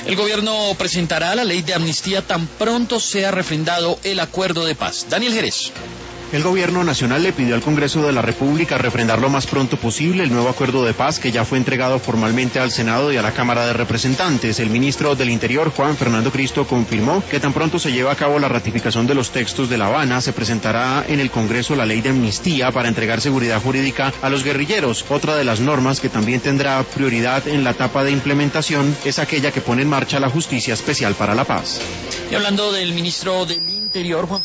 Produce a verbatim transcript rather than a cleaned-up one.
El gobierno presentará la ley de amnistía tan pronto sea refrendado el acuerdo de paz. Daniel Jerez. El gobierno nacional le pidió al Congreso de la República refrendar lo más pronto posible el nuevo acuerdo de paz que ya fue entregado formalmente al Senado y a la Cámara de Representantes. El ministro del Interior, Juan Fernando Cristo, confirmó que tan pronto se lleve a cabo la ratificación de los textos de La Habana, se presentará en el Congreso la ley de amnistía para entregar seguridad jurídica a los guerrilleros. Otra de las normas que también tendrá prioridad en la etapa de implementación es aquella que pone en marcha la Justicia Especial para la Paz. Y hablando del ministro del Interior, Juan